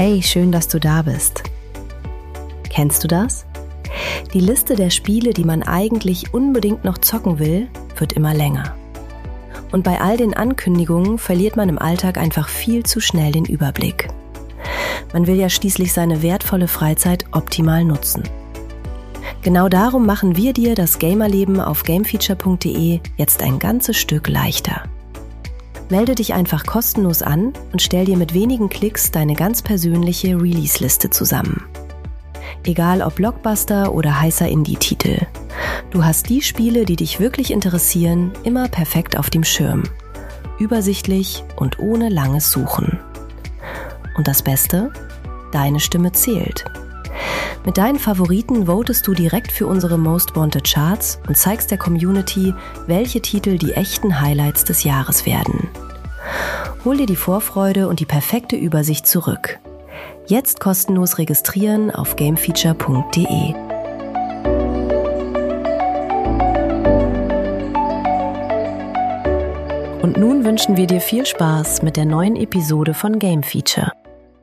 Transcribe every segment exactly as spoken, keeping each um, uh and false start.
Hey, schön, dass du da bist. Kennst du das? Die Liste der Spiele, die man eigentlich unbedingt noch zocken will, wird immer länger. Und bei all den Ankündigungen verliert man im Alltag einfach viel zu schnell den Überblick. Man will ja schließlich seine wertvolle Freizeit optimal nutzen. Genau darum machen wir dir das Gamerleben auf gamefeature punkt de jetzt ein ganzes Stück leichter. Melde dich einfach kostenlos an und stell dir mit wenigen Klicks deine ganz persönliche Release-Liste zusammen. Egal ob Blockbuster oder heißer Indie-Titel. Du hast die Spiele, die dich wirklich interessieren, immer perfekt auf dem Schirm. Übersichtlich und ohne langes Suchen. Und das Beste? Deine Stimme zählt. Mit deinen Favoriten votest du direkt für unsere Most Wanted Charts und zeigst der Community, welche Titel die echten Highlights des Jahres werden. Hol dir die Vorfreude und die perfekte Übersicht zurück. Jetzt kostenlos registrieren auf gamefeature punkt de. Und nun wünschen wir dir viel Spaß mit der neuen Episode von Game Feature.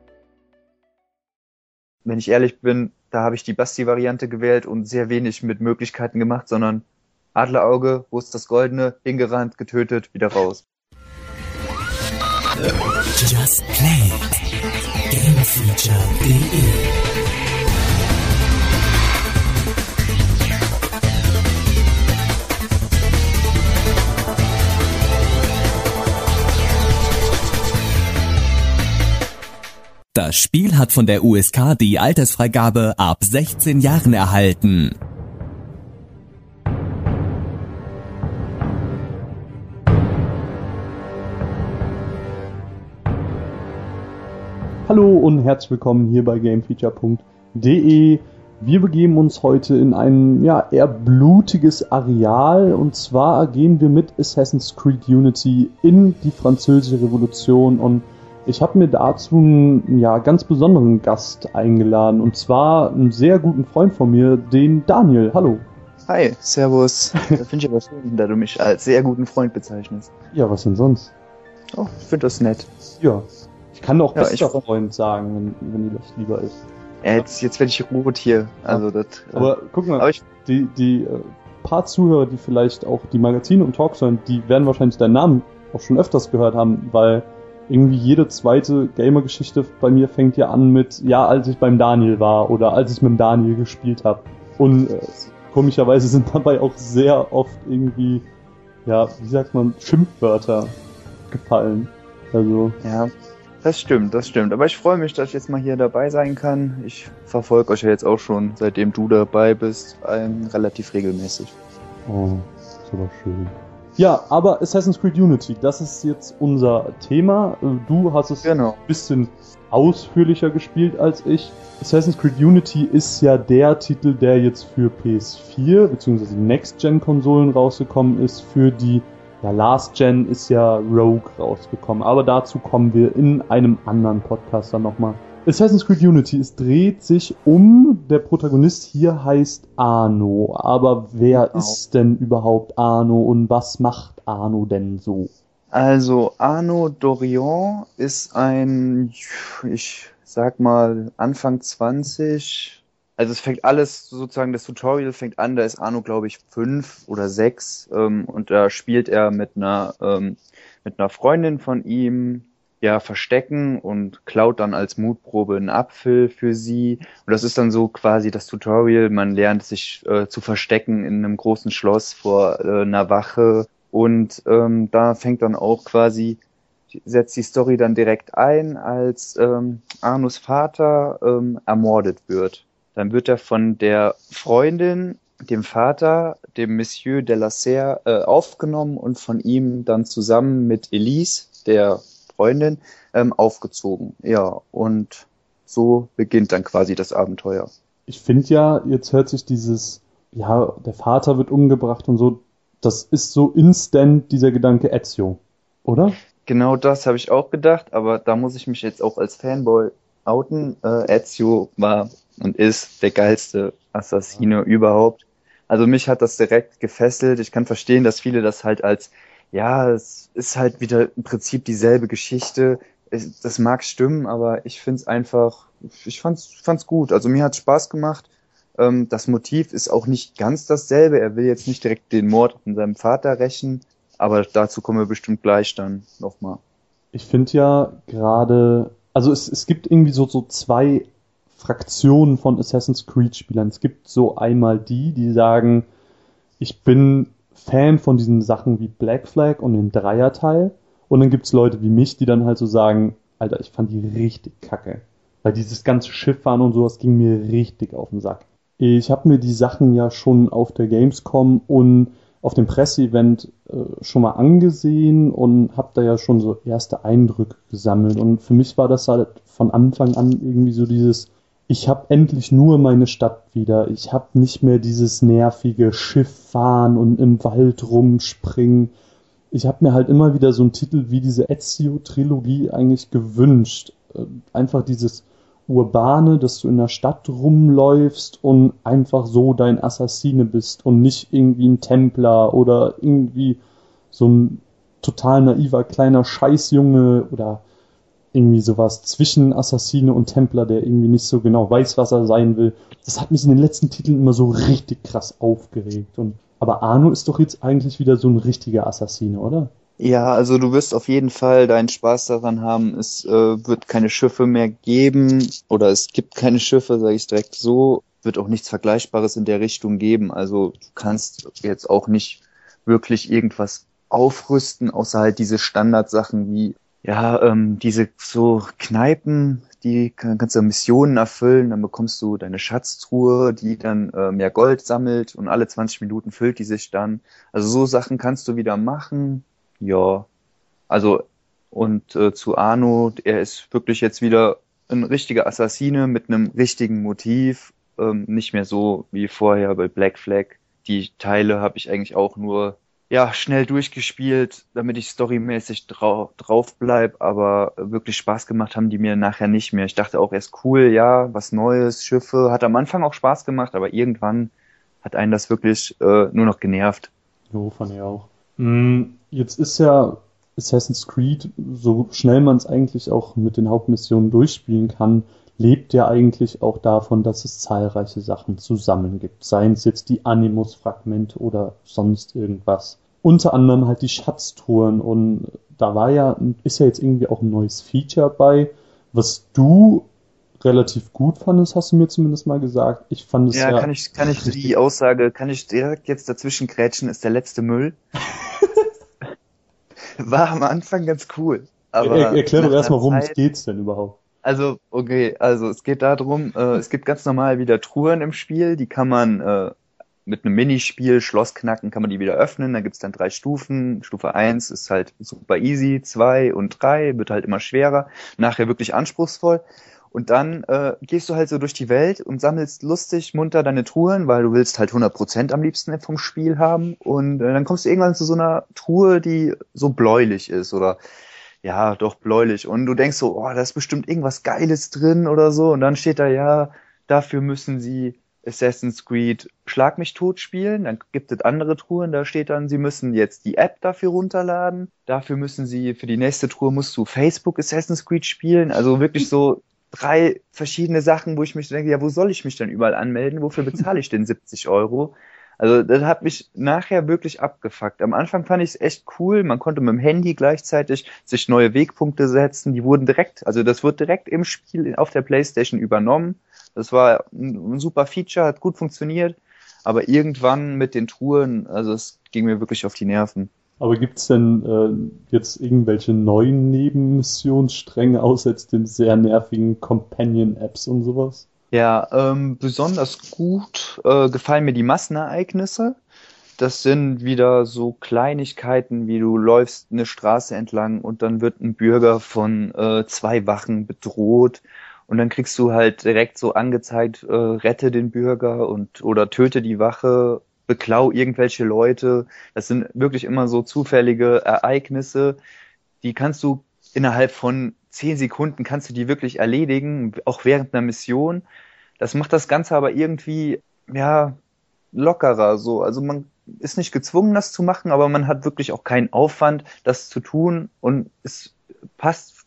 Wenn ich ehrlich bin, da habe ich die Basti-Variante gewählt und sehr wenig mit Möglichkeiten gemacht, sondern Adlerauge, wo ist das Goldene, hingerannt, getötet, wieder raus. Just Play gamefeature punkt de Das Spiel hat von der U S K die Altersfreigabe ab sechzehn Jahren erhalten. Hallo und herzlich willkommen hier bei gamefeature punkt de. Wir begeben uns heute in ein ja, eher blutiges Areal, und zwar gehen wir mit Assassin's Creed Unity in die Französische Revolution, und ich habe mir dazu einen ja, ganz besonderen Gast eingeladen, und zwar einen sehr guten Freund von mir, den Daniel. Hallo. Hi, servus. Das finde ich aber schön, da du mich als sehr guten Freund bezeichnest. Ja, was denn sonst? Oh, ich finde das nett. Ja, ich kann auch ja, bester ich... Freund sagen, wenn, wenn dir das lieber ist. Ja, jetzt, jetzt werde ich rot hier. Also ja. das, aber äh, guck mal, aber ich... die, die äh, paar Zuhörer, die vielleicht auch die Magazine und Talks hören, die werden wahrscheinlich deinen Namen auch schon öfters gehört haben, weil irgendwie jede zweite Gamer-Geschichte bei mir fängt ja an mit, ja, als ich beim Daniel war oder als ich mit dem Daniel gespielt habe. Und äh, komischerweise sind dabei auch sehr oft irgendwie, ja, wie sagt man, Schimpfwörter gefallen. Also. Ja, das stimmt, das stimmt. Aber ich freue mich, dass ich jetzt mal hier dabei sein kann. Ich verfolge euch ja jetzt auch schon, seitdem du dabei bist, ähm, relativ regelmäßig. Oh, ist aber schön. Ja, aber Assassin's Creed Unity, das ist jetzt unser Thema. Du hast es genau. ein bisschen ausführlicher gespielt als ich. Assassin's Creed Unity ist ja der Titel, der jetzt für P S vier bzw. Next-Gen-Konsolen rausgekommen ist. Für die ja, Last-Gen ist ja Rogue rausgekommen. Aber dazu kommen wir in einem anderen Podcast dann nochmal. Assassin's Creed Unity, es dreht sich um, der Protagonist hier heißt Arno, aber wer genau. ist denn überhaupt Arno und was macht Arno denn so? Also Arno Dorian ist ein, ich sag mal Anfang zwanzig, also es fängt alles sozusagen, das Tutorial fängt an, da ist Arno glaube ich fünf oder sechs ähm, und da spielt er mit einer, ähm, mit einer Freundin von ihm, ja, verstecken und klaut dann als Mutprobe einen Apfel für sie. Und das ist dann so quasi das Tutorial. Man lernt sich äh, zu verstecken in einem großen Schloss vor äh, einer Wache. Und ähm, da fängt dann auch quasi, setzt die Story dann direkt ein, als ähm, Arnos Vater ähm, ermordet wird. Dann wird er von der Freundin, dem Vater, dem Monsieur de la Serre, äh, aufgenommen und von ihm dann zusammen mit Elise, der Freundin, ähm, aufgezogen. Ja, und so beginnt dann quasi das Abenteuer. Ich finde ja, jetzt hört sich dieses, ja, der Vater wird umgebracht und so, das ist so instant dieser Gedanke Ezio, oder? Genau das habe ich auch gedacht, aber da muss ich mich jetzt auch als Fanboy outen. Äh, Ezio war und ist der geilste Assassine ja. überhaupt. Also mich hat das direkt gefesselt. Ich kann verstehen, dass viele das halt als ja, es ist halt wieder im Prinzip dieselbe Geschichte. es, das mag stimmen, aber ich find's einfach, ich fand's, fand's gut. Also mir hat's Spaß gemacht. Ähm, das Motiv ist auch nicht ganz dasselbe. Er will jetzt nicht direkt den Mord an seinem Vater rächen, aber dazu kommen wir bestimmt gleich dann nochmal. Ich finde ja gerade, also es, es gibt irgendwie so, so zwei Fraktionen von Assassin's Creed-Spielern. Es gibt so einmal die, die sagen, ich bin Fan von diesen Sachen wie Black Flag und dem Dreierteil. Und dann gibt's Leute wie mich, die dann halt so sagen, Alter, ich fand die richtig kacke. Weil dieses ganze Schifffahren und sowas ging mir richtig auf den Sack. Ich habe mir die Sachen ja schon auf der Gamescom und auf dem Presseevent äh, schon mal angesehen und habe da ja schon so erste Eindrücke gesammelt. Und für mich war das halt von Anfang an irgendwie so dieses, ich habe endlich nur meine Stadt wieder. Ich habe nicht mehr dieses nervige Schifffahren und im Wald rumspringen. Ich habe mir halt immer wieder so einen Titel wie diese Ezio-Trilogie eigentlich gewünscht. Äh, einfach dieses Urbane, dass du in der Stadt rumläufst und einfach so dein Assassine bist und nicht irgendwie ein Templer oder irgendwie so ein total naiver kleiner Scheißjunge oder irgendwie sowas zwischen Assassine und Templer, der irgendwie nicht so genau weiß, was er sein will. Das hat mich in den letzten Titeln immer so richtig krass aufgeregt. Und aber Arno ist doch jetzt eigentlich wieder so ein richtiger Assassine, oder? Ja, also du wirst auf jeden Fall deinen Spaß daran haben. Es äh, wird keine Schiffe mehr geben oder es gibt keine Schiffe, sage ich direkt so. Wird auch nichts Vergleichbares in der Richtung geben. Also du kannst jetzt auch nicht wirklich irgendwas aufrüsten, außer halt diese Standardsachen wie, ja, ähm, diese so Kneipen, die kann, kannst du Missionen erfüllen, dann bekommst du deine Schatztruhe, die dann äh, mehr Gold sammelt und alle zwanzig Minuten füllt die sich dann. Also so Sachen kannst du wieder machen. Ja, also und äh, zu Arno, er ist wirklich jetzt wieder ein richtiger Assassine mit einem richtigen Motiv, ähm, nicht mehr so wie vorher bei Black Flag. Die Teile habe ich eigentlich auch nur ja schnell durchgespielt, damit ich storymäßig drau- drauf bleib, aber wirklich Spaß gemacht haben die mir nachher nicht mehr. Ich dachte auch erst cool, ja, was Neues, Schiffe, hat am Anfang auch Spaß gemacht, aber irgendwann hat einen das wirklich äh, nur noch genervt. Jo, fand ich auch. Jetzt ist ja Assassin's Creed, so schnell man es eigentlich auch mit den Hauptmissionen durchspielen kann, lebt ja eigentlich auch davon, dass es zahlreiche Sachen zusammen gibt. Seien es jetzt die Animus-Fragmente oder sonst irgendwas. Unter anderem halt die Schatztruhen und da war ja, ist ja jetzt irgendwie auch ein neues Feature bei, was du relativ gut fandest, hast du mir zumindest mal gesagt. Ich fand es ja... Ja, kann ich, kann ich die Aussage, kann ich direkt jetzt dazwischen grätschen, ist der letzte Müll. War am Anfang ganz cool. Aber er, erklär doch erstmal, worum Zeit, es geht's denn überhaupt. Also, okay, also es geht darum, äh, es gibt ganz normal wieder Truhen im Spiel, die kann man äh, mit einem Minispiel, Schloss knacken, kann man die wieder öffnen, da gibt's dann drei Stufen. Stufe eins ist halt super easy, zwei und drei wird halt immer schwerer, nachher wirklich anspruchsvoll. Und dann äh, gehst du halt so durch die Welt und sammelst lustig, munter deine Truhen, weil du willst halt hundert Prozent am liebsten vom Spiel haben. Und äh, dann kommst du irgendwann zu so einer Truhe, die so bläulich ist oder ja, doch bläulich. Und du denkst so, oh, da ist bestimmt irgendwas Geiles drin oder so. Und dann steht da, ja, dafür müssen sie Assassin's Creed Schlag mich tot spielen. Dann gibt es andere Truhen, da steht dann, sie müssen jetzt die App dafür runterladen. Dafür müssen sie, für die nächste Truhe musst du Facebook Assassin's Creed spielen. Also wirklich so drei verschiedene Sachen, wo ich mich denke, ja, wo soll ich mich denn überall anmelden? Wofür bezahle ich denn siebzig Euro? Also das hat mich nachher wirklich abgefuckt. Am Anfang fand ich es echt cool. Man konnte mit dem Handy gleichzeitig sich neue Wegpunkte setzen. Die wurden direkt, also das wird direkt im Spiel auf der PlayStation übernommen. Das war ein super Feature, hat gut funktioniert. Aber irgendwann mit den Truhen, also es ging mir wirklich auf die Nerven. Aber gibt's denn äh, jetzt irgendwelche neuen Nebenmissionsstränge außer jetzt den sehr nervigen Companion-Apps und sowas? Ja, ähm, besonders gut äh, gefallen mir die Massenereignisse. Das sind wieder so Kleinigkeiten, wie du läufst eine Straße entlang und dann wird ein Bürger von äh, zwei Wachen bedroht und dann kriegst du halt direkt so angezeigt, äh, rette den Bürger und oder töte die Wache, beklau irgendwelche Leute. Das sind wirklich immer so zufällige Ereignisse, die kannst du innerhalb von zehn Sekunden kannst du die wirklich erledigen, auch während einer Mission. Das macht das Ganze aber irgendwie, ja, lockerer so. Also man ist nicht gezwungen, das zu machen, aber man hat wirklich auch keinen Aufwand, das zu tun und es passt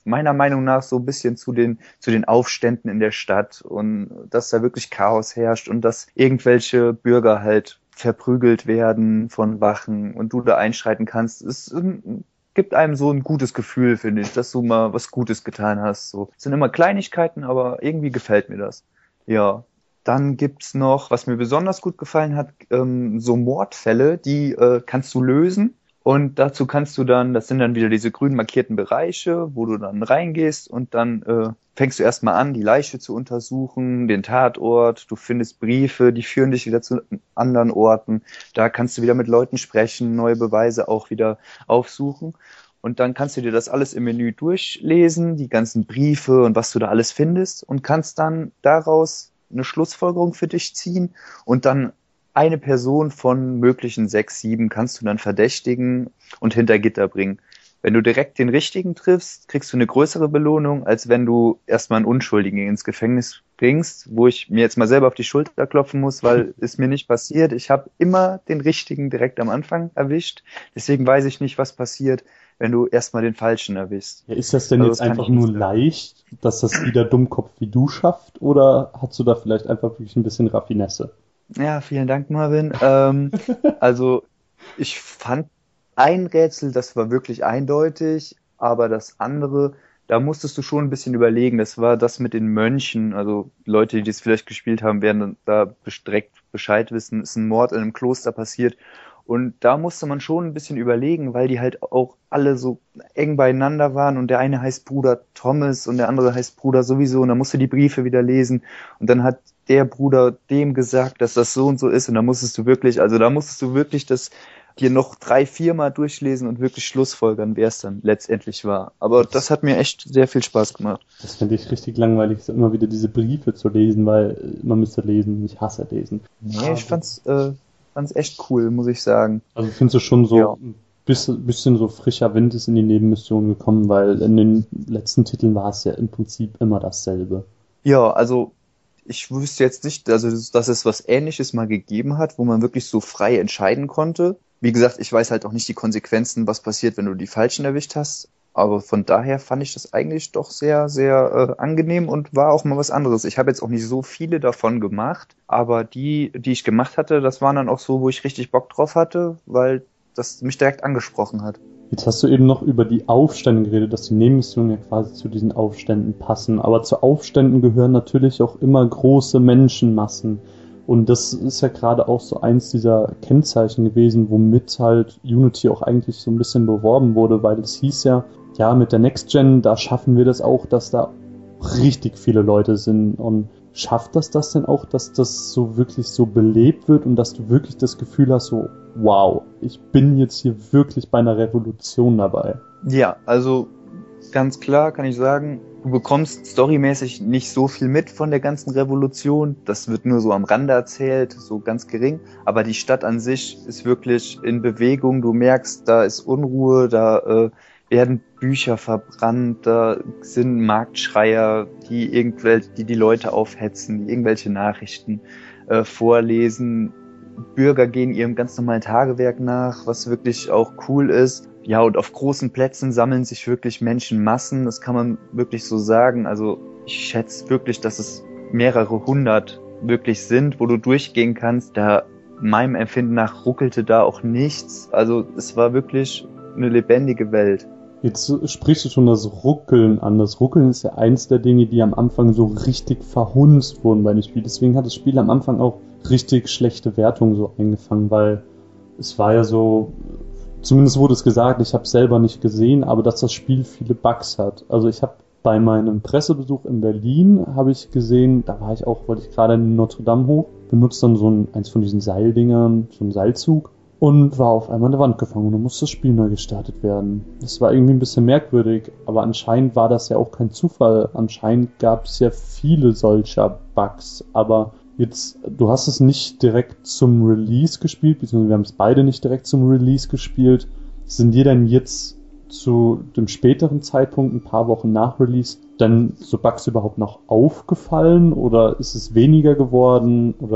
meiner Meinung nach so ein bisschen zu den, zu den Aufständen in der Stadt und dass da wirklich Chaos herrscht und dass irgendwelche Bürger halt verprügelt werden von Wachen und du da einschreiten kannst. Es gibt einem so ein gutes Gefühl, finde ich, dass du mal was Gutes getan hast. So, es sind immer Kleinigkeiten, aber irgendwie gefällt mir das. Ja, dann gibt's noch, was mir besonders gut gefallen hat, ähm, so Mordfälle, die äh, kannst du lösen. Und dazu kannst du dann, das sind dann wieder diese grün markierten Bereiche, wo du dann reingehst und dann äh, fängst du erstmal an, die Leiche zu untersuchen, den Tatort, du findest Briefe, die führen dich wieder zu anderen Orten. Da kannst du wieder mit Leuten sprechen, neue Beweise auch wieder aufsuchen. Und dann kannst du dir das alles im Menü durchlesen, die ganzen Briefe und was du da alles findest und kannst dann daraus eine Schlussfolgerung für dich ziehen und dann eine Person von möglichen sechs, sieben kannst du dann verdächtigen und hinter Gitter bringen. Wenn du direkt den Richtigen triffst, kriegst du eine größere Belohnung, als wenn du erstmal einen Unschuldigen ins Gefängnis bringst, wo ich mir jetzt mal selber auf die Schulter klopfen muss, weil es mir nicht passiert. Ich habe immer den Richtigen direkt am Anfang erwischt. Deswegen weiß ich nicht, was passiert, wenn du erstmal den Falschen erwischst. Ja, ist das denn also jetzt das einfach nur leicht, dass das wieder Dummkopf wie du schafft, oder hast du da vielleicht einfach wirklich ein bisschen Raffinesse? Ja, vielen Dank, Marvin. Ähm, also ich fand ein Rätsel, das war wirklich eindeutig, aber das andere, da musstest du schon ein bisschen überlegen. Das war das mit den Mönchen. Also Leute, die das vielleicht gespielt haben, werden da direkt Bescheid wissen. Es ist ein Mord in einem Kloster passiert. Und da musste man schon ein bisschen überlegen, weil die halt auch alle so eng beieinander waren und der eine heißt Bruder Thomas und der andere heißt Bruder sowieso und dann musst du die Briefe wieder lesen und dann hat der Bruder dem gesagt, dass das so und so ist und da musstest du wirklich, also da musstest du wirklich das dir noch drei, viermal durchlesen und wirklich schlussfolgern, wer es dann letztendlich war. Aber das hat mir echt sehr viel Spaß gemacht. Das finde ich richtig langweilig, so immer wieder diese Briefe zu lesen, weil man müsste lesen, ich hasse lesen. Nee, ich fand's, äh, fand's echt cool, muss ich sagen. Also findest du schon so Ja. ein bisschen, bisschen so frischer Wind ist in die Nebenmission gekommen, weil in den letzten Titeln war es ja im Prinzip immer dasselbe. Ja, also ich wüsste jetzt nicht, also dass es was Ähnliches mal gegeben hat, wo man wirklich so frei entscheiden konnte. Wie gesagt, ich weiß halt auch nicht die Konsequenzen, was passiert, wenn du die Falschen erwischt hast. Aber von daher fand ich das eigentlich doch sehr, sehr äh, angenehm und war auch mal was anderes. Ich habe jetzt auch nicht so viele davon gemacht, aber die, die ich gemacht hatte, das waren dann auch so, wo ich richtig Bock drauf hatte, weil das mich direkt angesprochen hat. Jetzt hast du eben noch über die Aufstände geredet, dass die Nebenmissionen ja quasi zu diesen Aufständen passen. Aber zu Aufständen gehören natürlich auch immer große Menschenmassen. Und das ist ja gerade auch so eins dieser Kennzeichen gewesen, womit halt Unity auch eigentlich so ein bisschen beworben wurde, weil es hieß ja, ja, mit der Next Gen, da schaffen wir das auch, dass da richtig viele Leute sind. Und schafft das das denn auch, dass das so wirklich so belebt wird und dass du wirklich das Gefühl hast, so, wow, ich bin jetzt hier wirklich bei einer Revolution dabei? Ja, also ganz klar kann ich sagen, du bekommst storymäßig nicht so viel mit von der ganzen Revolution. Das wird nur so am Rande erzählt, so ganz gering. Aber die Stadt an sich ist wirklich in Bewegung. Du merkst, da ist Unruhe, da äh, werden Bücher verbrannt, da sind Marktschreier, die irgendwelche, die die Leute aufhetzen, die irgendwelche Nachrichten äh, vorlesen. Bürger gehen ihrem ganz normalen Tagewerk nach, was wirklich auch cool ist. Ja, und auf großen Plätzen sammeln sich wirklich Menschenmassen, das kann man wirklich so sagen. Also ich schätze wirklich, dass es mehrere hundert wirklich sind, wo du durchgehen kannst. Da meinem Empfinden nach ruckelte da auch nichts. Also es war wirklich eine lebendige Welt. Jetzt sprichst du schon das Ruckeln an. Das Ruckeln ist ja eins der Dinge, die am Anfang so richtig verhunzt wurden bei dem Spiel. Deswegen hat das Spiel am Anfang auch richtig schlechte Wertungen so eingefangen, weil es war ja so, zumindest wurde es gesagt, ich habe es selber nicht gesehen, aber dass das Spiel viele Bugs hat. Also ich habe bei meinem Pressebesuch in Berlin, habe ich gesehen, da war ich auch, wollte ich gerade in Notre Dame hoch, benutzt dann so ein, eins von diesen Seildingern, so ein Seilzug, und war auf einmal an der Wand gefangen und dann musste das Spiel neu gestartet werden. Das war irgendwie ein bisschen merkwürdig, aber anscheinend war das ja auch kein Zufall. Anscheinend gab es ja viele solcher Bugs, aber jetzt, du hast es nicht direkt zum Release gespielt, beziehungsweise wir haben es beide nicht direkt zum Release gespielt. Sind dir denn jetzt zu dem späteren Zeitpunkt, ein paar Wochen nach Release, dann so Bugs überhaupt noch aufgefallen oder ist es weniger geworden? Oder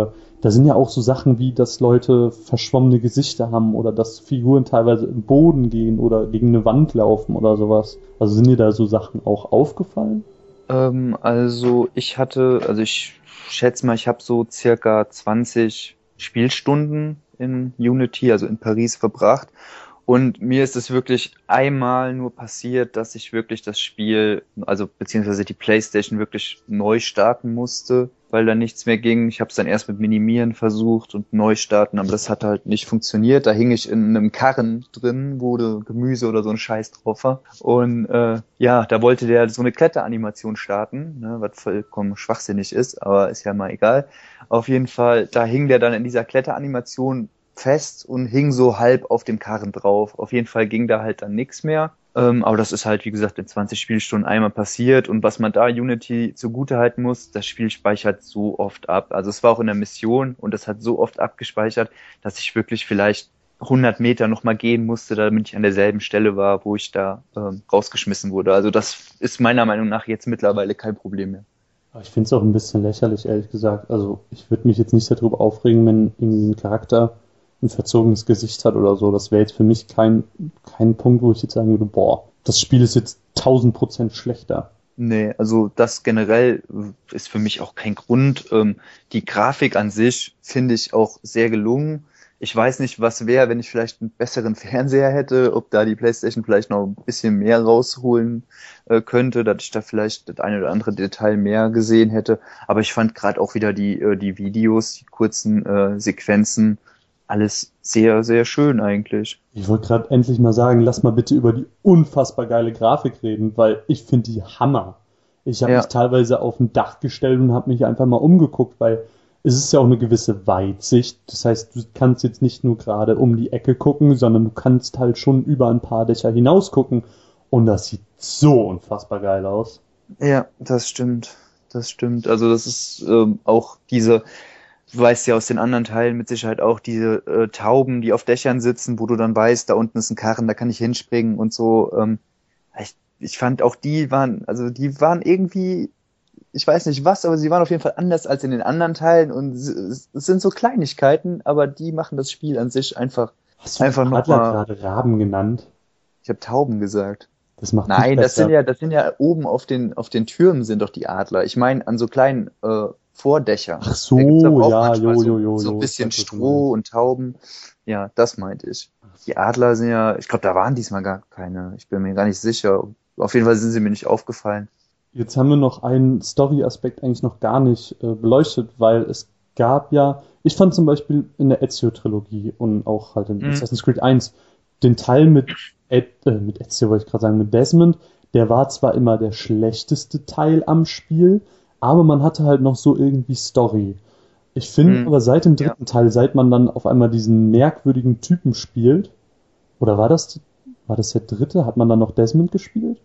da sind ja auch so Sachen wie, dass Leute verschwommene Gesichter haben oder dass Figuren teilweise im Boden gehen oder gegen eine Wand laufen oder sowas. Also sind dir da so Sachen auch aufgefallen? Ähm, also ich hatte, also ich schätze mal, ich habe so circa zwanzig Spielstunden in Unity, also in Paris, verbracht. Und mir ist es wirklich einmal nur passiert, dass ich wirklich das Spiel, also beziehungsweise die PlayStation wirklich neu starten musste, weil da nichts mehr ging. Ich habe es dann erst mit Minimieren versucht und neu starten, aber das hat halt nicht funktioniert. Da hing ich in einem Karren drin, wo Gemüse oder so ein Scheiß drauf war. Und äh, ja, da wollte der so eine Kletteranimation starten, ne, was vollkommen schwachsinnig ist, aber ist ja mal egal. Auf jeden Fall, da hing der dann in dieser Kletteranimation fest und hing so halb auf dem Karren drauf. Auf jeden Fall ging da halt dann nichts mehr. Ähm, aber das ist halt, wie gesagt, in zwanzig Spielstunden einmal passiert. Und was man da Unity zugutehalten muss, das Spiel speichert so oft ab. Also es war auch in der Mission und es hat so oft abgespeichert, dass ich wirklich vielleicht hundert Meter nochmal gehen musste, damit ich an derselben Stelle war, wo ich da ähm, rausgeschmissen wurde. Also das ist meiner Meinung nach jetzt mittlerweile kein Problem mehr. Ich finde es auch ein bisschen lächerlich, ehrlich gesagt. Also ich würde mich jetzt nicht darüber aufregen, wenn irgendwie ein Charakter ein verzogenes Gesicht hat oder so. Das wäre jetzt für mich kein, kein Punkt, wo ich jetzt sagen würde, boah, das Spiel ist jetzt tausend Prozent schlechter. Nee, also das generell ist für mich auch kein Grund. Ähm, die Grafik an sich finde ich auch sehr gelungen. Ich weiß nicht, was wäre, wenn ich vielleicht einen besseren Fernseher hätte, ob da die PlayStation vielleicht noch ein bisschen mehr rausholen äh, könnte, dass ich da vielleicht das eine oder andere Detail mehr gesehen hätte. Aber ich fand gerade auch wieder die, äh, die Videos, die kurzen äh, Sequenzen, alles sehr, sehr schön eigentlich. Ich wollte gerade endlich mal sagen, lass mal bitte über die unfassbar geile Grafik reden, weil ich finde die Hammer. Ich habe Ja. mich teilweise auf ein Dach gestellt und habe mich einfach mal umgeguckt, weil es ist ja auch eine gewisse Weitsicht. Das heißt, du kannst jetzt nicht nur gerade um die Ecke gucken, sondern du kannst halt schon über ein paar Dächer hinaus gucken. Und das sieht so unfassbar geil aus. Ja, das stimmt. Das stimmt. Also das ist ähm, auch diese... Du weißt ja aus den anderen Teilen mit Sicherheit auch diese äh, Tauben, die auf Dächern sitzen, wo du dann weißt, da unten ist ein Karren, da kann ich hinspringen und so. Ähm, ich, ich fand auch die waren, also die waren irgendwie, ich weiß nicht was, aber sie waren auf jeden Fall anders als in den anderen Teilen und es, es sind so Kleinigkeiten, aber die machen das Spiel an sich einfach, Hast du einfach Adler nochmal. gerade Raben genannt? Ich habe Tauben gesagt. Das macht Nein, nicht das besser. sind ja, das sind ja oben auf den auf den Türmen sind doch die Adler. Ich meine an so kleinen äh, Vordächern. Ach so, Da gibt's aber auch ja, manchmal jo, so, jo, jo, so jo, ein bisschen ich weiß, was du Stroh und Tauben. Ja, das meinte ich. Die Adler sind ja, ich glaube, da waren diesmal gar keine. Ich bin mir gar nicht sicher. Auf jeden Fall sind sie mir nicht aufgefallen. Jetzt haben wir noch einen Story-Aspekt eigentlich noch gar nicht äh, beleuchtet, weil es gab ja, ich fand zum Beispiel in der Ezio-Trilogie und auch halt in Mhm. Assassin's Creed eins den Teil mit, Ed, äh, mit Ezio wollte ich gerade sagen, mit Desmond, der war zwar immer der schlechteste Teil am Spiel, aber man hatte halt noch so irgendwie Story. Ich finde Mhm. aber seit dem dritten Teil, seit man dann auf einmal diesen merkwürdigen Typen spielt, oder war das, war das der dritte? Hat man dann noch Desmond gespielt?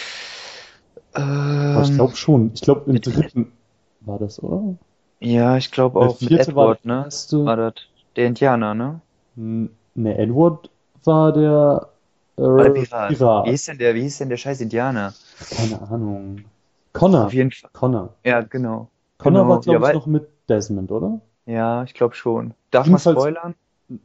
Aber ich Ähm, glaube schon. Ich glaube im mit- dritten war das, oder? ja, ich glaube Der auch mit vierte war Edward, der ne? erste. War das der Indianer, ne? Hm, Ne, Edward war der äh, War der Pirat. Pirat. Wie hieß denn der, wie hieß denn der scheiß Indianer? Keine Ahnung. Connor. Auf jeden Fall. Connor. Ja, genau. Connor Genau. war, glaube Ja, ich, weil- noch mit Desmond, oder? Ja, ich glaube schon. Darf man Jedenfalls- spoilern?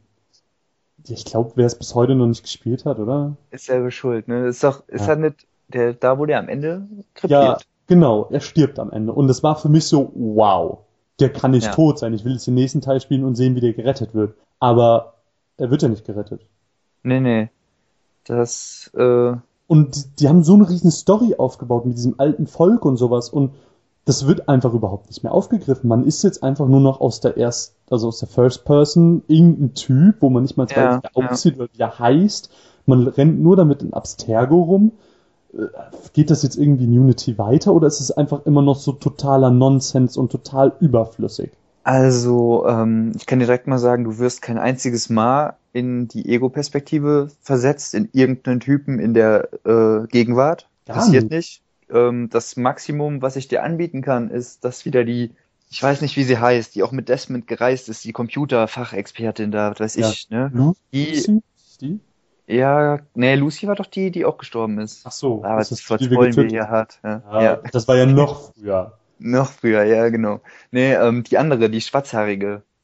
Ja, ich glaube, wer es bis heute noch nicht gespielt hat, oder? Ist selber schuld, ne? Ist doch, ist Ja. halt nicht der, da wo der am Ende krepiert. Ja, genau. Er stirbt am Ende. Und es war für mich so, wow. Der kann nicht Ja. tot sein. Ich will jetzt den nächsten Teil spielen und sehen, wie der gerettet wird. Aber er wird ja nicht gerettet. Nee, nee. Das, äh, Und die, die haben so eine riesen Story aufgebaut mit diesem alten Volk und sowas und das wird einfach überhaupt nicht mehr aufgegriffen. Man ist jetzt einfach nur noch aus der erst, also aus der First Person irgendein Typ, wo man nicht mal Ja, weiß, wie der aussieht oder wie der heißt. Man rennt nur damit in Abstergo rum. Äh, Geht das jetzt irgendwie in Unity weiter oder ist es einfach immer noch so totaler Nonsens und total überflüssig? also, ähm, ich kann dir direkt mal sagen, du wirst kein einziges Mal in die Ego-Perspektive versetzt, in irgendeinen Typen in der äh, Gegenwart. Gar Passiert nicht. nicht. Ähm, das Maximum, was ich dir anbieten kann, ist, dass wieder die, ich weiß nicht, wie sie heißt, die auch mit Desmond gereist ist, die Computerfachexpertin da, was weiß Ja. ich, ne? Lucy? Die, Ist die? ja, nee, Lucy war doch die, die auch gestorben ist. Ach so, Aber das das ist die, die wir verzollen wir getötet hier hart. Ja. Ja, Ja. das war ja noch früher. Noch früher, ja, genau. Nee, ähm, die andere, die schwarzhaarige,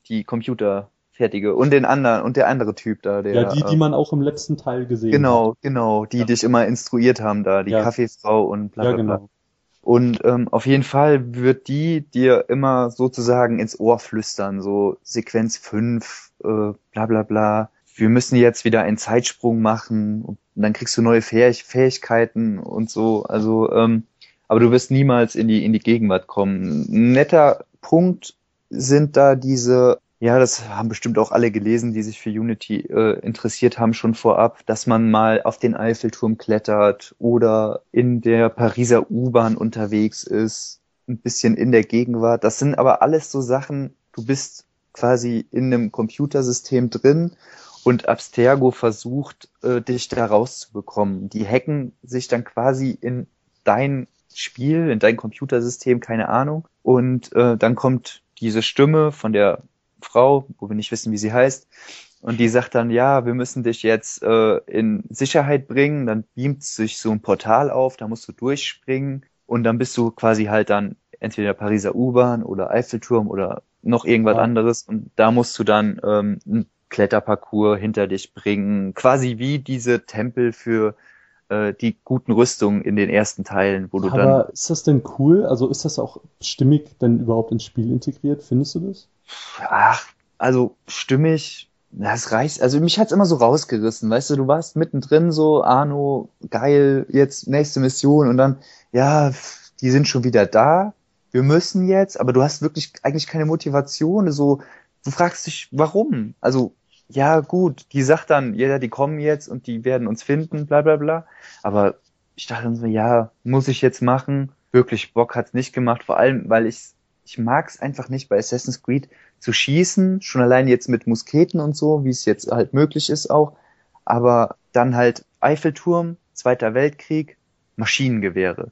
die Computerfertige und den anderen und der andere Typ da, der. Ja, die, die äh, man auch im letzten Teil gesehen Genau, hat. genau, die Ja. dich immer instruiert haben da, die Ja. Kaffeefrau und bla bla Ja, bla. genau. Und ähm, auf jeden Fall wird die dir immer sozusagen ins Ohr flüstern, so Sequenz fünf, äh, bla bla bla. Wir müssen jetzt wieder einen Zeitsprung machen und dann kriegst du neue Fähig- Fähigkeiten und so. Also, ähm, aber du wirst niemals in die in die Gegenwart kommen. Ein netter Punkt sind da diese, ja, das haben bestimmt auch alle gelesen, die sich für Unity äh, interessiert haben, schon vorab, dass man mal auf den Eiffelturm klettert oder in der Pariser U-Bahn unterwegs ist, ein bisschen in der Gegenwart. Das sind aber alles so Sachen, du bist quasi in einem Computersystem drin und Abstergo versucht, äh, dich da rauszubekommen. Die hacken sich dann quasi in dein Spiel, in dein Computersystem, keine Ahnung. Und äh, dann kommt diese Stimme von der Frau, wo wir nicht wissen, wie sie heißt, und die sagt dann, ja, wir müssen dich jetzt äh, in Sicherheit bringen, dann beamt sich so ein Portal auf, da musst du durchspringen und dann bist du quasi halt dann entweder Pariser U-Bahn oder Eiffelturm oder noch irgendwas Ja. anderes und da musst du dann ähm, einen Kletterparcours hinter dich bringen, quasi wie diese Tempel für äh, die guten Rüstungen in den ersten Teilen, wo du dann... Aber ist das denn cool? Also ist das auch stimmig denn überhaupt ins Spiel integriert? Findest du das? Ach, also stimmig, das reicht. Also mich hat's immer so rausgerissen, weißt du, du warst mittendrin so, Arno, geil, jetzt nächste Mission und dann, ja, die sind schon wieder da, wir müssen jetzt, aber du hast wirklich eigentlich keine Motivation, so, du fragst dich, warum? Also, ja gut, die sagt dann, ja, die kommen jetzt und die werden uns finden, bla bla bla, aber ich dachte dann so, ja, muss ich jetzt machen, wirklich Bock hat's nicht gemacht, vor allem, weil ich Ich mag es einfach nicht, bei Assassin's Creed zu schießen, schon allein jetzt mit Musketen und so, wie es jetzt halt möglich ist auch, aber dann halt Eiffelturm, Zweiter Weltkrieg, Maschinengewehre.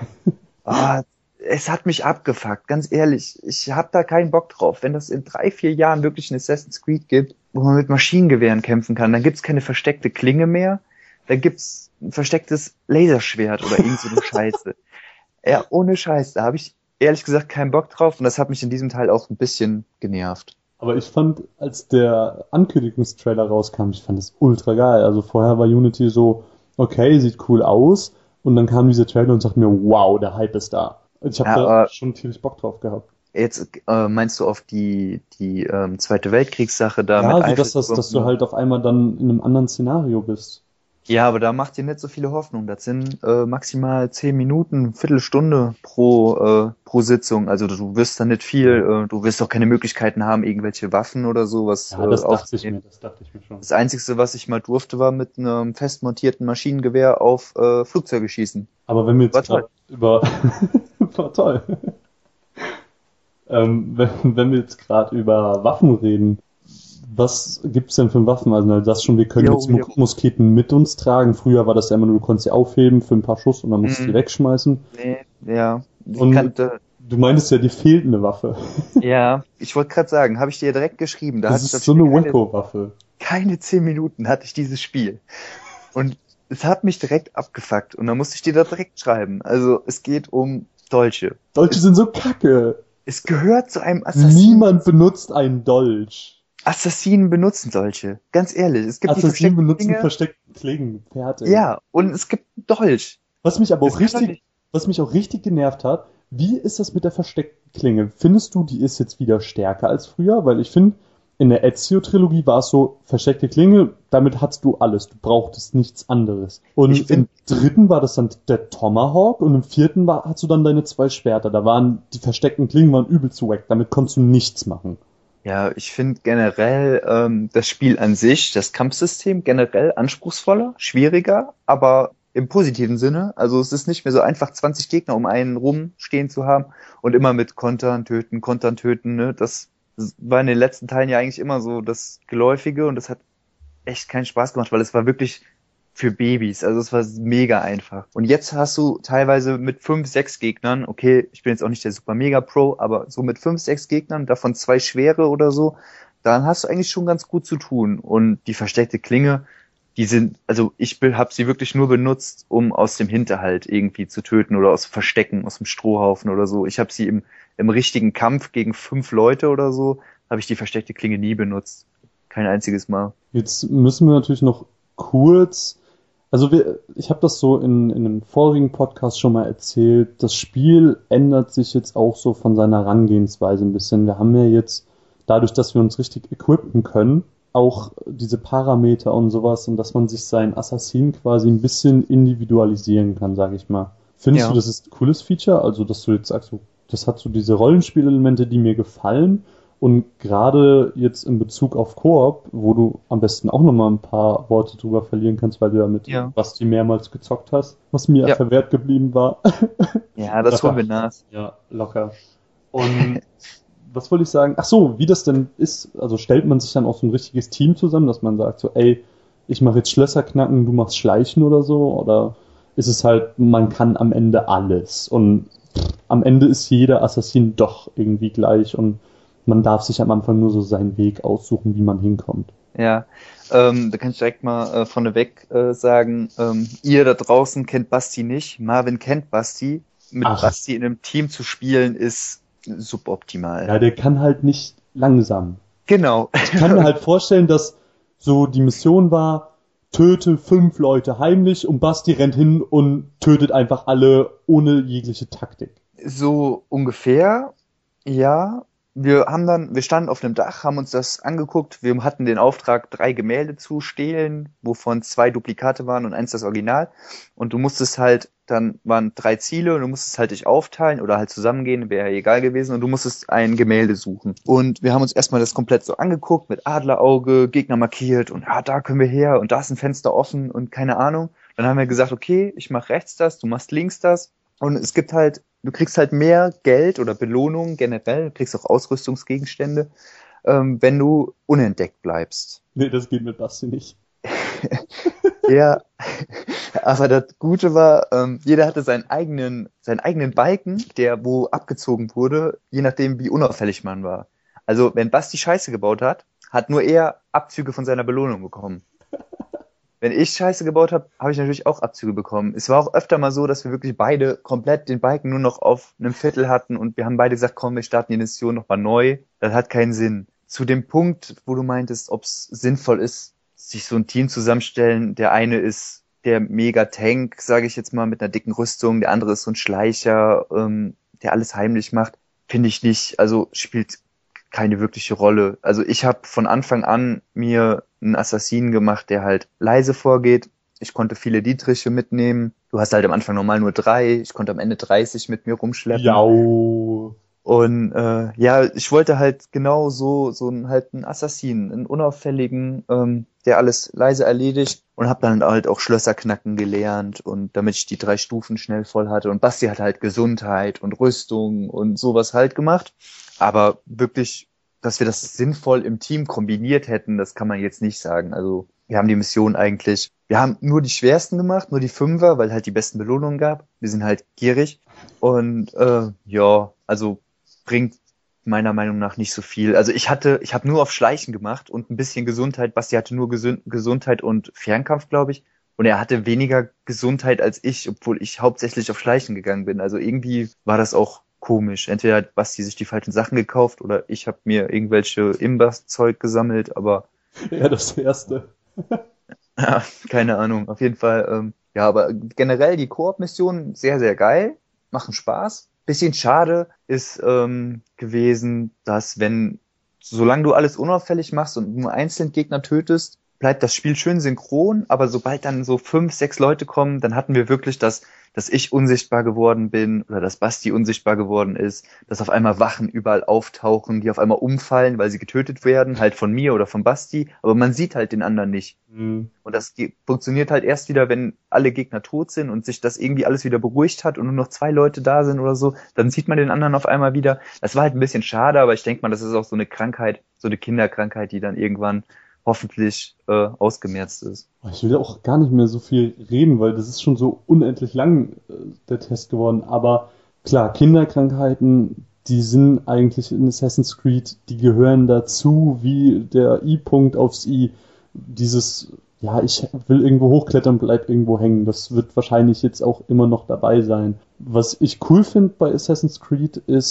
Ah, es hat mich abgefuckt, ganz ehrlich. Ich hab da keinen Bock drauf. Wenn das in drei, vier Jahren wirklich ein Assassin's Creed gibt, wo man mit Maschinengewehren kämpfen kann, dann gibt's keine versteckte Klinge mehr, dann gibt's ein verstecktes Laserschwert oder irgend so eine Scheiße. Ja, ohne Scheiß, da habe ich ehrlich gesagt keinen Bock drauf und das hat mich in diesem Teil auch ein bisschen genervt. Aber ich fand, als der Ankündigungstrailer rauskam, ich fand das ultra geil. Also vorher war Unity so, okay, sieht cool aus. Und dann kam dieser Trailer und sagte mir, wow, der Hype ist da. Ich habe Ja, da aber- schon tierisch Bock drauf gehabt. Jetzt äh, meinst du auf die die ähm, Zweite Weltkriegssache da Ja, mit also dass, das, Eiffelturm? dass du halt auf einmal dann in einem anderen Szenario bist. Ja, aber da macht dir nicht so viele Hoffnung. Das sind äh, maximal zehn Minuten, Viertelstunde pro äh, pro Sitzung. Also du wirst da nicht viel, äh, du wirst auch keine Möglichkeiten haben, irgendwelche Waffen oder sowas Ja, das äh, dachte ich aufzunehmen. mir, das dachte ich mir schon. Das Einzige, was ich mal durfte, war mit einem fest montierten Maschinengewehr auf äh, Flugzeuge schießen. Aber wenn wir jetzt War gerade über... War toll. ähm, wenn, wenn wir jetzt gerade über Waffen reden, was gibt's denn für Waffen? Also das schon, wir können Jo, jetzt Mu- jo. Musketen mit uns tragen. Früher war das ja immer nur, du konntest sie aufheben für ein paar Schuss und dann musst du Mhm. die wegschmeißen. Nee, ja. Ich Und- kannte, Du meintest ja, dir fehlt eine Waffe. ja, ich wollte gerade sagen, habe ich dir direkt geschrieben. Da Das hatte ist das so Spiel eine keine- Wacko-Waffe. keine zehn Minuten hatte ich dieses Spiel. Und es hat mich direkt abgefuckt. Und dann musste ich dir da direkt schreiben. Also es geht um Dolche. Dolche sind so kacke. Es gehört zu einem Assassinen. Niemand benutzt einen Dolch. Assassinen benutzen solche. Ganz ehrlich. Es gibt die Assassinen versteckten benutzen Dinge. versteckten Klingen. Fertig. Ja, und es gibt einen Dolch. Was mich aber Das auch kann doch richtig, nicht- was mich auch richtig genervt hat, wie ist das mit der versteckten Klinge? Findest du, die ist jetzt wieder stärker als früher? Weil ich finde, in der Ezio-Trilogie war es so, versteckte Klinge, damit hattest du alles. Du brauchtest nichts anderes. Und Ich find- im dritten war das dann der Tomahawk und im vierten war, hast du dann deine zwei Schwerter. Da waren die versteckten Klingen waren übel zu wack. Damit konntest du nichts machen. Ja, ich finde generell ähm, das Spiel an sich, das Kampfsystem generell anspruchsvoller, schwieriger, aber im positiven Sinne. Also es ist nicht mehr so einfach, zwanzig Gegner um einen rumstehen zu haben und immer mit Kontern töten, Kontern töten. Ne? Das war in den letzten Teilen ja eigentlich immer so das Geläufige und das hat echt keinen Spaß gemacht, weil es war wirklich für Babys. Also es war mega einfach. Und jetzt hast du teilweise mit fünf, sechs Gegnern, okay, ich bin jetzt auch nicht der Super Mega Pro, aber so mit fünf, sechs Gegnern, davon zwei schwere oder so, dann hast du eigentlich schon ganz gut zu tun. Und die versteckte Klinge, die sind, also ich habe sie wirklich nur benutzt, um aus dem Hinterhalt irgendwie zu töten oder aus Verstecken, aus dem Strohhaufen oder so. Ich habe sie im, im richtigen Kampf gegen fünf Leute oder so, habe ich die versteckte Klinge nie benutzt. Kein einziges Mal. Jetzt müssen wir natürlich noch kurz, also wir, ich habe das so in, in einem vorigen Podcast schon mal erzählt, das Spiel ändert sich jetzt auch so von seiner Herangehensweise ein bisschen. Wir haben ja jetzt, dadurch, dass wir uns richtig equippen können, auch diese Parameter und sowas und dass man sich seinen Assassin quasi ein bisschen individualisieren kann, sage ich mal. Findest Ja. du, das ist ein cooles Feature? Also, dass du jetzt sagst, so, das hat so diese Rollenspielelemente, die mir gefallen. Und gerade jetzt in Bezug auf Koop, wo du am besten auch nochmal ein paar Worte drüber verlieren kannst, weil du ja mit Ja. Basti mehrmals gezockt hast, was mir Ja. verwehrt geblieben war. Ja, das holen wir nach. Ja, locker. Und was wollte ich sagen? Ach so, wie das denn ist, also stellt man sich dann auch so ein richtiges Team zusammen, dass man sagt so, ey, ich mache jetzt Schlösser knacken, du machst Schleichen oder so? Oder ist es halt, man kann am Ende alles und am Ende ist jeder Assassin doch irgendwie gleich und man darf sich am Anfang nur so seinen Weg aussuchen, wie man hinkommt. Ja, ähm, da kann ich direkt mal äh, vorneweg äh, sagen, ähm, ihr da draußen kennt Basti nicht, Marvin kennt Basti. Mit Ach. Basti in einem Team zu spielen ist suboptimal. Ja, der kann halt nicht langsam. Genau. Ich kann mir halt vorstellen, dass so die Mission war, töte fünf Leute heimlich und Basti rennt hin und tötet einfach alle ohne jegliche Taktik. So ungefähr, ja. Wir haben dann, wir standen auf einem Dach, haben uns das angeguckt. Wir hatten den Auftrag, drei Gemälde zu stehlen, wovon zwei Duplikate waren und eins das Original. Und du musstest halt, dann waren drei Ziele und du musstest halt dich aufteilen oder halt zusammengehen, wäre ja egal gewesen. Und du musstest ein Gemälde suchen. Und wir haben uns erstmal das komplett so angeguckt, mit Adlerauge, Gegner markiert und ja, da können wir her und da ist ein Fenster offen und keine Ahnung. Dann haben wir gesagt, okay, ich mach rechts das, du machst links das. Und es gibt halt, du kriegst halt mehr Geld oder Belohnung generell, du kriegst auch Ausrüstungsgegenstände, ähm, wenn du unentdeckt bleibst. Nee, das geht mit Basti nicht. Ja, aber das Gute war, ähm, jeder hatte seinen eigenen, seinen eigenen Balken, der wo abgezogen wurde, je nachdem wie unauffällig man war. Also wenn Basti Scheiße gebaut hat, hat nur er Abzüge von seiner Belohnung bekommen. Wenn ich Scheiße gebaut habe, habe ich natürlich auch Abzüge bekommen. Es war auch öfter mal so, dass wir wirklich beide komplett den Balken nur noch auf einem Viertel hatten und wir haben beide gesagt, komm, wir starten die Mission nochmal neu. Das hat keinen Sinn. Zu dem Punkt, wo du meintest, ob es sinnvoll ist, sich so ein Team zusammenstellen. Der eine ist der Mega-Tank, sage ich jetzt mal, mit einer dicken Rüstung. Der andere ist so ein Schleicher, ähm, der alles heimlich macht. Finde ich nicht, also spielt keine wirkliche Rolle. Also ich habe von Anfang an mir einen Assassinen gemacht, der halt leise vorgeht. Ich konnte viele Dietriche mitnehmen. Du hast halt am Anfang normal nur drei. Ich konnte am Ende dreißig mit mir rumschleppen. Jau. Und äh, ja, ich wollte halt genau so so einen halt einen Assassinen, einen unauffälligen, ähm, der alles leise erledigt und habe dann halt auch Schlösser knacken gelernt und damit ich die drei Stufen schnell voll hatte. Und Basti hat halt Gesundheit und Rüstung und sowas halt gemacht. Aber wirklich, dass wir das sinnvoll im Team kombiniert hätten, das kann man jetzt nicht sagen. Also wir haben die Mission eigentlich, wir haben nur die schwersten gemacht, nur die Fünfer, weil halt die besten Belohnungen gab. Wir sind halt gierig und äh, ja, also bringt meiner Meinung nach nicht so viel. Also ich hatte, ich habe nur auf Schleichen gemacht und ein bisschen Gesundheit. Basti hatte nur Gesund- Gesundheit und Fernkampf, glaube ich. Und er hatte weniger Gesundheit als ich, obwohl ich hauptsächlich auf Schleichen gegangen bin. Also irgendwie war das auch komisch. Entweder hat Basti sich die falschen Sachen gekauft oder ich habe mir irgendwelche Imbas-Zeug gesammelt, aber Ja, das erste. ja, keine Ahnung. Auf jeden Fall, ähm, ja, aber generell die Koop-Missionen sehr, sehr geil, machen Spaß. Bisschen schade ist ähm, gewesen, dass wenn, solange du alles unauffällig machst und nur einzeln Gegner tötest, bleibt das Spiel schön synchron, aber sobald dann so fünf, sechs Leute kommen, dann hatten wir wirklich das, dass ich unsichtbar geworden bin oder dass Basti unsichtbar geworden ist, dass auf einmal Wachen überall auftauchen, die auf einmal umfallen, weil sie getötet werden, halt von mir oder von Basti, aber man sieht halt den anderen nicht. Mhm. Und das ge- funktioniert halt erst wieder, wenn alle Gegner tot sind und sich das irgendwie alles wieder beruhigt hat und nur noch zwei Leute da sind oder so, dann sieht man den anderen auf einmal wieder. Das war halt ein bisschen schade, aber ich denke mal, das ist auch so eine Krankheit, so eine Kinderkrankheit, die dann irgendwann hoffentlich äh, ausgemerzt ist. Ich will auch gar nicht mehr so viel reden, weil das ist schon so unendlich lang äh, der Test geworden. Aber klar, Kinderkrankheiten, die sind eigentlich in Assassin's Creed, die gehören dazu, wie der I-Punkt aufs I. Dieses, ja, ich will irgendwo hochklettern, bleib irgendwo hängen. Das wird wahrscheinlich jetzt auch immer noch dabei sein. Was ich cool finde bei Assassin's Creed ist,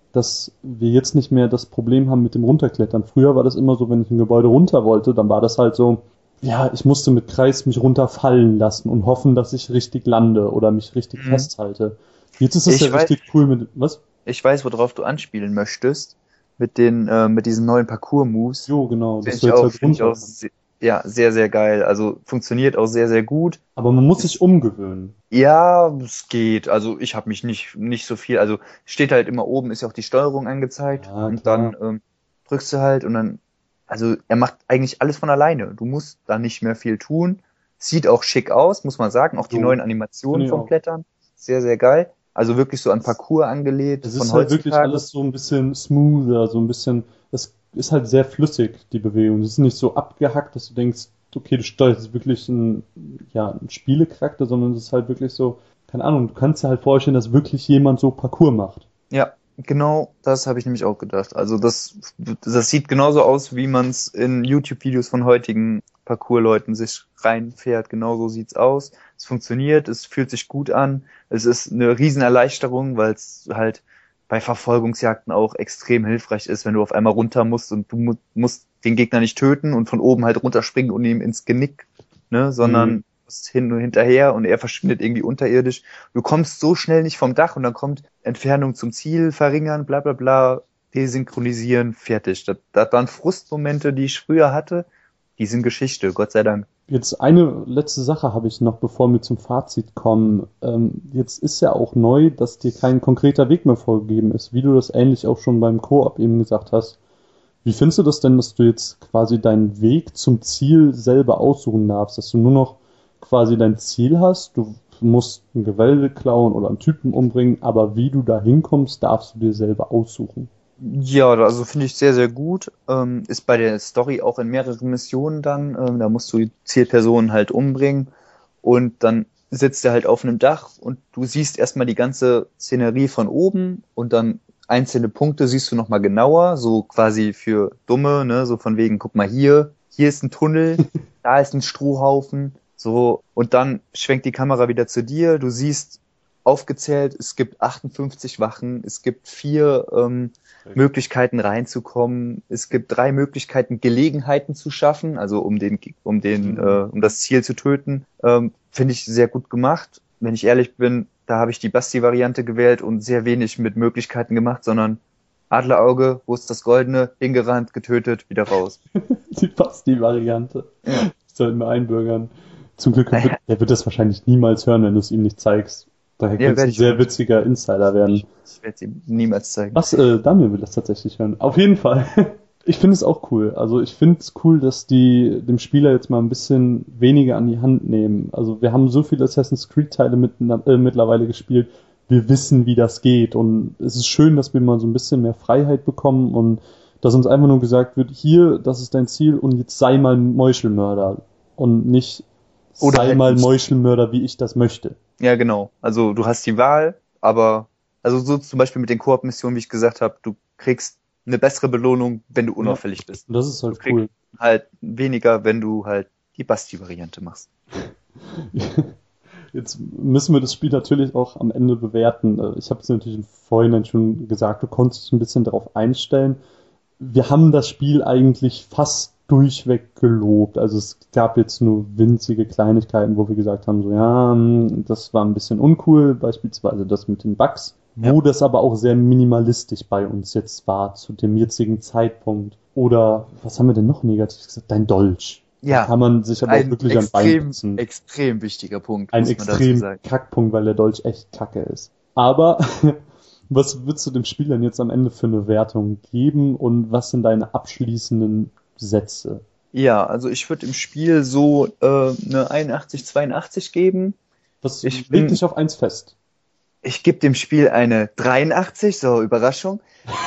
dass wir jetzt nicht mehr das Problem haben mit dem Runterklettern. Früher war das immer so, wenn ich ein Gebäude runter wollte, dann war das halt so, ja, ich musste mit Kreis mich runterfallen lassen und hoffen, dass ich richtig lande oder mich richtig mhm. festhalte. Jetzt ist es ich ja weiß, richtig cool mit, was? Ich weiß, worauf du anspielen möchtest, mit den, äh, mit diesen neuen Parcours-Moves. Jo, genau. Das finde ich, auch, find ich auch se- ja, sehr, sehr geil. Also funktioniert auch sehr, sehr gut. Aber man muss sich umgewöhnen. Ja, es geht. Also ich habe mich nicht, nicht so viel, also steht halt immer oben, ist ja auch die Steuerung angezeigt Ja, und klar. dann ähm, drückst du halt und dann, also er macht eigentlich alles von alleine. Du musst da nicht mehr viel tun. Sieht auch schick aus, muss man sagen. Auch die Jo, neuen Animationen finde ich vom auch. Klettern. Sehr, sehr geil. Also wirklich so an Parcours angelehnt. Es von ist halt wirklich heutzutage. alles so ein bisschen smoother, so ein bisschen, es ist halt sehr flüssig, die Bewegung. Es ist nicht so abgehackt, dass du denkst, okay, du steuerst jetzt wirklich einen, ja, einen Spielecharakter, sondern es ist halt wirklich so, keine Ahnung, du kannst dir halt vorstellen, dass wirklich jemand so Parcours macht. Ja, genau, das habe ich nämlich auch gedacht. Also das, das sieht genauso aus, wie man es in YouTube-Videos von heutigen Parcours-Leuten sich reinfährt. Genauso sieht's aus. Es funktioniert, es fühlt sich gut an. Es ist eine Riesenerleichterung, weil es halt bei Verfolgungsjagden auch extrem hilfreich ist, wenn du auf einmal runter musst und du mu- musst den Gegner nicht töten und von oben halt runterspringen und ihm ins Genick, ne, sondern Mhm. du musst hin und hinterher und er verschwindet irgendwie unterirdisch. Du kommst so schnell nicht vom Dach und dann kommt Entfernung zum Ziel, verringern, bla bla bla, desynchronisieren, fertig. Das, das waren Frustmomente, die ich früher hatte, die sind Geschichte, Gott sei Dank. Jetzt eine letzte Sache habe ich noch, bevor wir zum Fazit kommen. Ähm, jetzt ist ja auch neu, dass dir kein konkreter Weg mehr vorgegeben ist, wie du das ähnlich auch schon beim Koop eben gesagt hast. Wie findest du das denn, dass du jetzt quasi deinen Weg zum Ziel selber aussuchen darfst, dass du nur noch quasi dein Ziel hast, du musst ein Gewölbe klauen oder einen Typen umbringen, aber wie du da hinkommst, darfst du dir selber aussuchen. Ja, also finde ich sehr, sehr gut. Ähm, ist bei der Story auch in mehreren Missionen dann. Ähm, da musst du die Zielpersonen halt umbringen und dann sitzt er halt auf einem Dach und du siehst erstmal die ganze Szenerie von oben und dann einzelne Punkte siehst du nochmal genauer, so quasi für Dumme, ne, so von wegen, guck mal hier, hier ist ein Tunnel, da ist ein Strohhaufen, so, und dann schwenkt die Kamera wieder zu dir, du siehst aufgezählt, es gibt achtundfünfzig Wachen, es gibt vier ähm, Möglichkeiten reinzukommen, es gibt drei Möglichkeiten, Gelegenheiten zu schaffen, also um den, um den, äh, um das Ziel zu töten, ähm, finde ich sehr gut gemacht. Wenn ich ehrlich bin, da habe ich die Basti-Variante gewählt und sehr wenig mit Möglichkeiten gemacht, sondern Adlerauge, wo ist das Goldene, hingerannt, getötet, wieder raus. Die Basti-Variante. Ja. Sollten wir einbürgern. Zum Glück wird er wird das wahrscheinlich niemals hören, wenn du es ihm nicht zeigst. Daher Ja, könnte es werd ein ich sehr hören. witziger Insider werden. Ich, ich werde es ihm niemals zeigen. Was, äh, Daniel will das tatsächlich hören. Auf jeden Fall. Ich finde es auch cool. Also ich finde es cool, dass die dem Spieler jetzt mal ein bisschen weniger an die Hand nehmen. Also wir haben so viele Assassin's Creed Teile mit, äh, mittlerweile gespielt. Wir wissen, wie das geht. Und es ist schön, dass wir mal so ein bisschen mehr Freiheit bekommen und dass uns einfach nur gesagt wird, hier, das ist dein Ziel und jetzt sei mal Meuchelmörder. Und nicht Oder sei halt mal nicht. Meuchelmörder, wie ich das möchte. Ja, genau. Also du hast die Wahl, aber also so zum Beispiel mit den Koop-Missionen, wie ich gesagt habe, du kriegst eine bessere Belohnung, wenn du unauffällig bist. Und das ist halt Du kriegst cool. halt weniger, wenn du halt die Basti-Variante machst. Jetzt müssen wir das Spiel natürlich auch am Ende bewerten. Ich habe es natürlich im Vorhinein schon gesagt, du konntest dich ein bisschen darauf einstellen. Wir haben das Spiel eigentlich fast durchweg gelobt. Also es gab jetzt nur winzige Kleinigkeiten, wo wir gesagt haben, so ja, das war ein bisschen uncool, beispielsweise das mit den Bugs, Ja. wo das aber auch sehr minimalistisch bei uns jetzt war zu dem jetzigen Zeitpunkt. Oder was haben wir denn noch negativ gesagt? Dein Dolch. Ja, Da kann man sich aber auch ein wirklich am Bein extrem, putzen. extrem wichtiger Punkt, Ein muss man dazu extrem sagen. Kackpunkt, weil der Dolch echt kacke ist. Aber was würdest du dem Spiel denn jetzt am Ende für eine Wertung geben und was sind deine abschließenden Sätze? Ja, also ich würde im Spiel so äh, eine einundachtzig, zweiundachtzig geben. Was Ich leg bin- dich auf eins fest. Ich gebe dem Spiel eine dreiundachtzig, so Überraschung.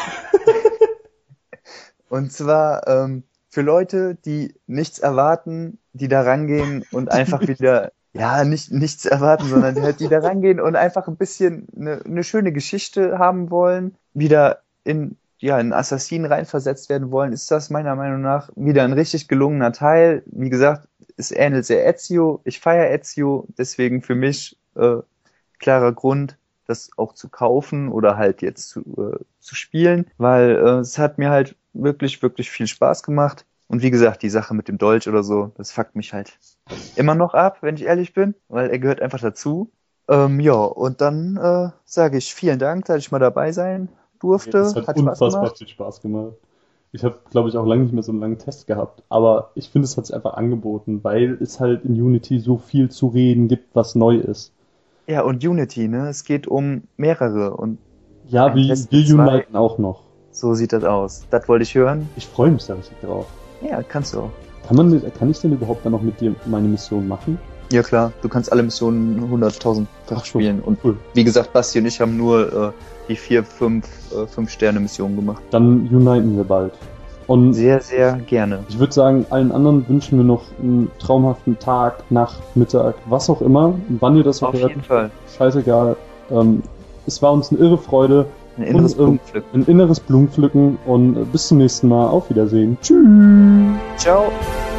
Und zwar ähm, für Leute, die nichts erwarten, die da rangehen und einfach wieder, ja, nicht nichts erwarten, sondern die, halt, die da rangehen und einfach ein bisschen eine, eine schöne Geschichte haben wollen, wieder in ja in Assassinen reinversetzt werden wollen, ist das meiner Meinung nach wieder ein richtig gelungener Teil. Wie gesagt, es ähnelt sehr Ezio. Ich feiere Ezio, deswegen für mich äh, klarer Grund das auch zu kaufen oder halt jetzt zu, äh, zu spielen, weil äh, es hat mir halt wirklich, wirklich viel Spaß gemacht. Und wie gesagt, die Sache mit dem Dolch oder so, das fuckt mich halt immer noch ab, wenn ich ehrlich bin, weil er gehört einfach dazu. Ähm, ja, und dann äh, sage ich vielen Dank, dass ich mal dabei sein durfte. Es hat, hat unfassbar Spaß gemacht. viel Spaß gemacht. Ich habe, glaube ich, auch lange nicht mehr so einen langen Test gehabt, aber ich finde, es hat sich einfach angeboten, weil es halt in Unity so viel zu reden gibt, was neu ist. Ja, und Unity, ne? Es geht um mehrere und Ja, ein wie Test wir mit zwei. uniten auch noch. So sieht das aus. Das wollte ich hören. Ich freue mich da richtig drauf. Ja, kannst du auch. Kann man, kann ich denn überhaupt dann noch mit dir meine Mission machen? Ja klar, du kannst alle Missionen hunderttausendfach Ach so, spielen. Und cool. wie gesagt, Basti und ich haben nur äh, die vier, fünf, äh, fünf Sterne Missionen gemacht. Dann uniten wir bald. Und Sehr, sehr gerne. ich würde sagen, allen anderen wünschen wir noch einen traumhaften Tag, Nacht, Mittag, was auch immer. Wann ihr das auch Auf hört, jeden Fall. scheißegal. Ähm, es war uns eine irre Freude. Ein inneres Und, ähm, Blumenpflücken. Ein inneres Blumenpflücken und bis zum nächsten Mal. Auf Wiedersehen. Tschüss. Ciao.